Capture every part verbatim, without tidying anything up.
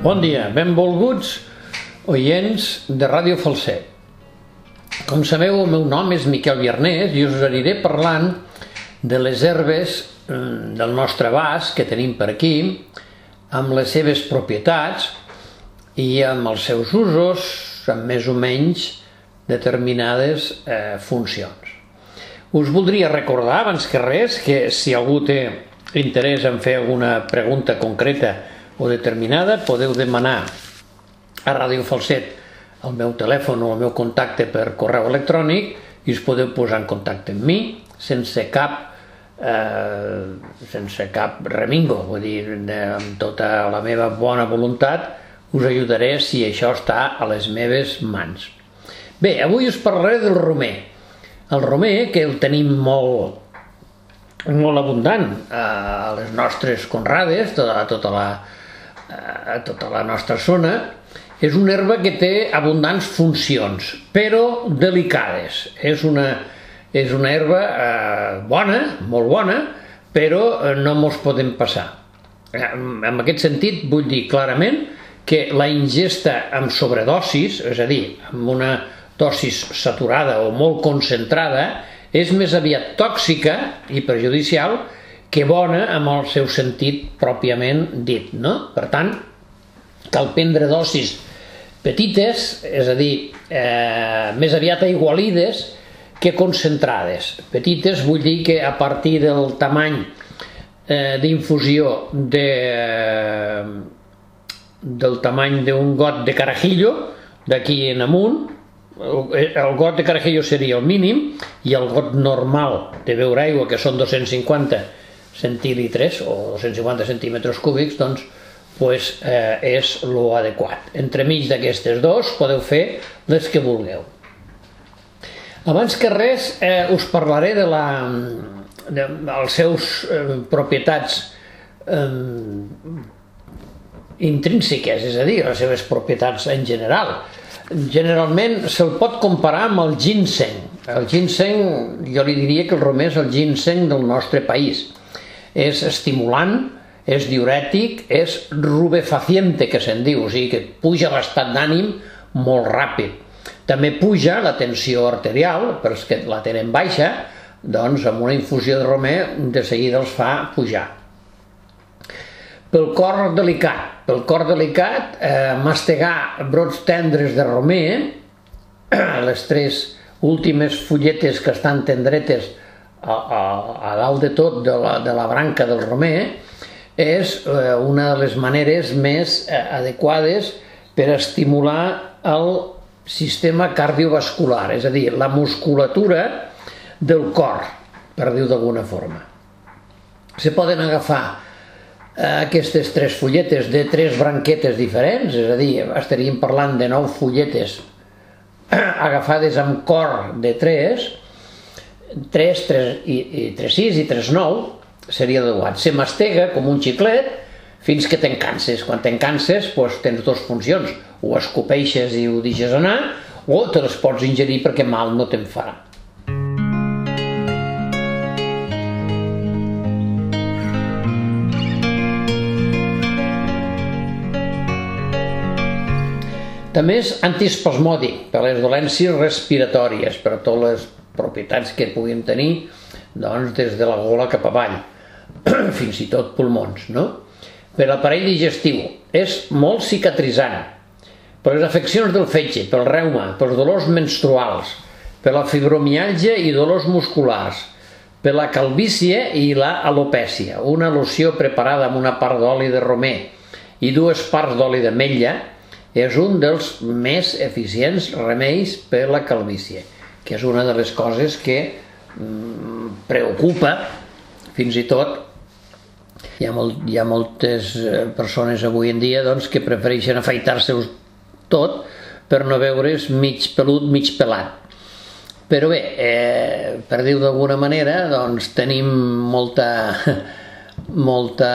Bon dia, benvolguts oients de Ràdio Falset. Com sabeu, el meu nom és Miquel Viarnés i us aniré parlant de les herbes del nostre abast que tenim per aquí, amb les seves propietats i amb els seus usos, amb més o menys determinades eh, funcions. Us voldria recordar, abans que res, que si algú té interès en fer alguna pregunta concreta o determinada, podeu demanar a Ràdio Falset el meu telèfon o el meu contacte per correu electrònic i us podeu posar en contacte amb mi sense cap eh, sense cap remingo, vull dir, amb tota la meva bona voluntat us ajudaré si això està a les meves mans. Bé, avui us parlaré del romer. El romer, que el tenim molt molt abundant a les nostres conrades, tota, tota, la, a tota la nostra zona, és una herba que té abundants funcions, però delicades. És una, és una herba eh, bona, molt bona, però eh, no mos podem passar. En aquest sentit vull dir clarament que la ingesta amb sobredosis, és a dir, amb una dosis saturada o molt concentrada, és més aviat tòxica i perjudicial que bona amb el seu sentit pròpiament dit, no? Per tant, cal prendre dosis petites, és a dir, eh, més aviat aigualides que concentrades. Petites vull dir que a partir del tamany eh, d'infusió de, eh, del tamany d'un got de carajillo, d'aquí en amunt, el got de carajillo seria el mínim i el got normal de beure aigua, que són dos-cents cinquanta centilitres o dos-cents cinquanta centímetres cúbics, doncs pues, eh, és l'adequat. Entremig d'aquestes dos podeu fer les que vulgueu. Abans que res eh, us parlaré de la de, de les seus eh, propietats eh, intrínseques, és a dir, les seves propietats en general. Generalment se'l pot comparar amb el ginseng. El ginseng, jo li diria que el romer és el ginseng del nostre país. És estimulant, és diürètic, és rubefaciente, que se'n diu, o sigui que puja l'estat d'ànim molt ràpid. També puja la tensió arterial, per als que la tenen baixa, doncs amb una infusió de romer de seguida els fa pujar. Pel cor delicat, pel cor delicat, eh, mastegar brots tendres de romer, les tres últimes fulletes que estan tendretes a, a, a dalt de tot de la, de la branca del romer, és eh, una de les maneres més eh, adequades per estimular el sistema cardiovascular, és a dir, la musculatura del cor, per dir-ho d'alguna forma. Se poden agafar aquestes tres fulletes de tres branquetes diferents, és a dir, estaríem parlant de nou fulletes agafades amb cor de tres, tres, tres i, i tres sis i tres nou seria adequat. Se mastega com un xiclet fins que te'n canses. Quan te'n canses doncs tens dues funcions, o escopeixes i ho deixes anar, o te les pots ingerir perquè mal no te'n farà. També és antiespasmòdic per les dolències respiratòries, per totes les propietats que puguin tenir doncs, des de la gola cap avall, fins i tot pulmons, no? Per l'aparell digestiu és molt cicatritzant, per les afeccions del fetge, pel reuma, pels dolors menstruals, per la fibromiàlgia i dolors musculars, per la calvície i la alopècia. Una loció preparada amb una part d'oli de romer i dues parts d'oli d'ametlla és un dels més eficients remeis per la calvície, que és una de les coses que mm, preocupa fins i tot. Hi ha, molt, hi ha moltes persones avui en dia doncs, que prefereixen afaitar-se tot per no veure's mig pelut, mig pelat. Però bé, eh, per dir-ho d'alguna manera, doncs, tenim molta, molta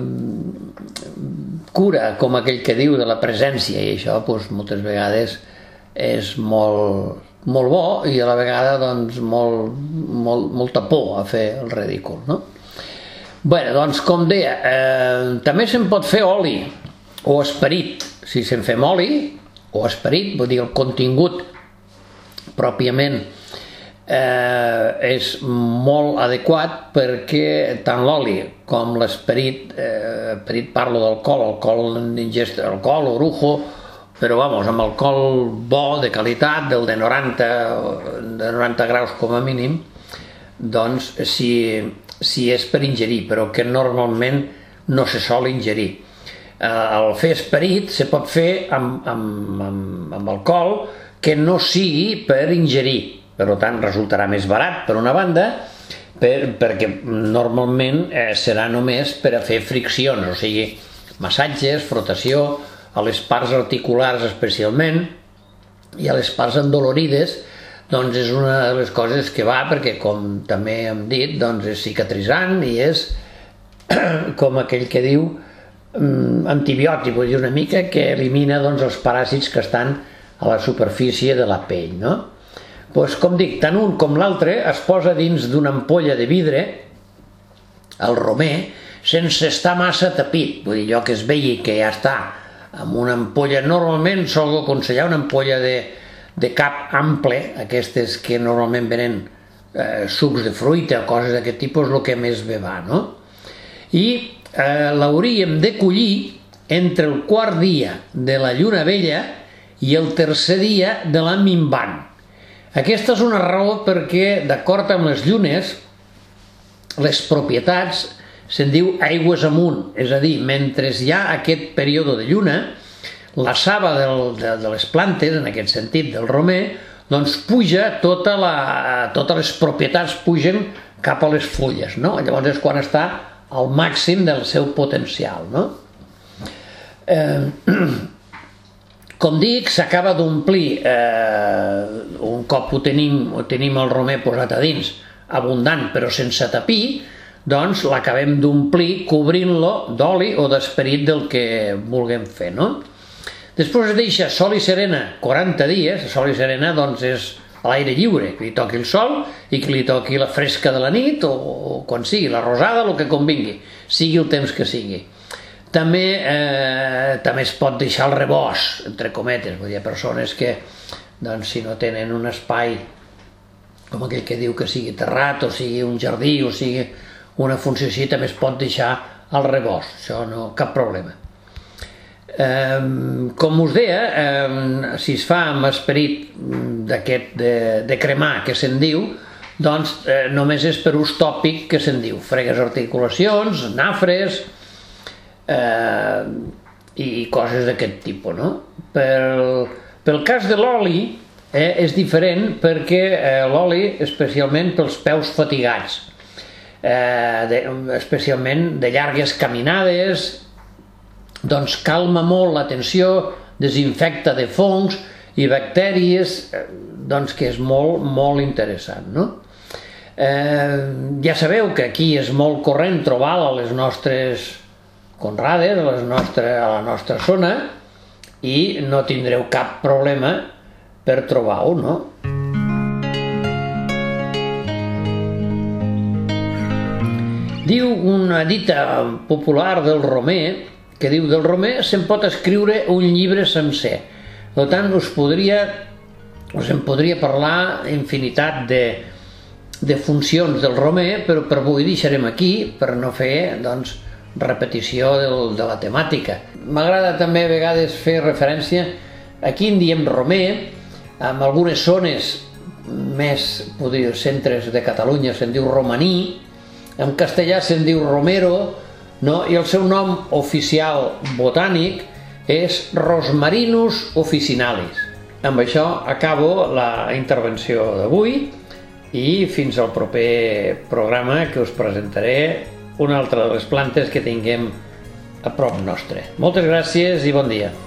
cura, com aquell que diu, de la presència, i això doncs, moltes vegades és molt, molt bo i a la vegada doncs, molt, molt, molta por a fer el ridícul, no? Bé, doncs com deia, eh, també se'n pot fer oli, o esperit, si se'n fem oli, o esperit, vull dir el contingut pròpiament eh, és molt adequat perquè tant l'oli com l'esperit, eh, esperit parlo d'alcohol, alcohol d'ingesta, alcohol, orujo, però vamos, amb alcohol bo, de qualitat, del de noranta, de noranta graus com a mínim, doncs si, si és per ingerir, però que normalment no se sol ingerir. El fer esperit se pot fer amb, amb, amb, amb alcohol que no sigui per ingerir, per tant resultarà més barat per una banda, per, perquè normalment eh, serà només per a fer friccions, o sigui, massatges, frotació, a les parts articulars especialment, i a les parts endolorides, doncs és una de les coses que va, perquè com també hem dit, doncs és cicatritzant i és com aquell que diu antibiòtic, vull dir una mica que elimina doncs, els paràsits que estan a la superfície de la pell, no? Pues, com dic, tant un com l'altre es posa dins d'una ampolla de vidre, el romer, sense estar massa tapit, vull dir, allò que es vegi que ja està amb una ampolla, normalment sol aconsellar una ampolla de, de cap ample, aquestes que normalment venen eh, sucs de fruita o coses d'aquest tipus, el que més bé va, no? I eh, l'hauríem de collir entre el quart dia de la lluna vella i el tercer dia de la minvant. Aquesta és una raó perquè, d'acord amb les llunes, les propietats se'n diu aigües amunt, és a dir, mentre hi ha aquest període de lluna, la saba del, de, de les plantes, en aquest sentit del romer, doncs puja, tota la, totes les propietats pugen cap a les fulles, no? Llavors és quan està al màxim del seu potencial, no? Eh, com dic, s'acaba d'omplir, eh, un cop ho tenim, ho tenim el romer posat a dins, abundant però sense tapir, doncs l'acabem d'omplir cobrint-lo d'oli o d'esperit del que vulguem fer, no? Després es deixa sol i serena quaranta dies, sol i serena doncs és a l'aire lliure, que li toqui el sol i que li toqui la fresca de la nit o, o quan sigui, la rosada, el que convingui, sigui el temps que sigui. També, eh, també es pot deixar el rebost, entre cometes, vull dir, persones que doncs, si no tenen un espai com aquell que diu que sigui terrat o sigui un jardí o sigui una funció així, també es pot deixar al rebost, això no, cap problema. Eh, com us deia, eh, si es fa amb esperit d'aquest de, de cremar que se'n diu, doncs eh, només és per ús tòpic que se'n diu, fregues articulacions, nafres eh, i coses d'aquest tipus, no? Pel, pel cas de l'oli eh, és diferent perquè eh, l'oli, especialment pels peus fatigats, Eh, de, especialment de llargues caminades, doncs calma molt la tensió, desinfecta de fongs i bactèries, eh, doncs que és molt, molt interessant, no? Eh, ja sabeu que aquí és molt corrent trobar-la a les nostres conrades, a, les nostres, a la nostra zona, i no tindreu cap problema per trobar-ho, no? Diu una dita popular del romer, que diu del romer se'n pot escriure un llibre sencer. Per tant, us podria, us en podria parlar infinitat de, de funcions del romer, però per avui deixarem aquí per no fer doncs, repetició del, de la temàtica. M'agrada també a vegades fer referència, aquí en diem romer, en algunes zones més, podria, centres de Catalunya se'n diu romaní, en castellà se'n diu romero, no? I el seu nom oficial botànic és Rosmarinus officinalis. Amb això acabo la intervenció d'avui i fins al proper programa que us presentaré una altra de les plantes que tinguem a prop nostre. Moltes gràcies i bon dia.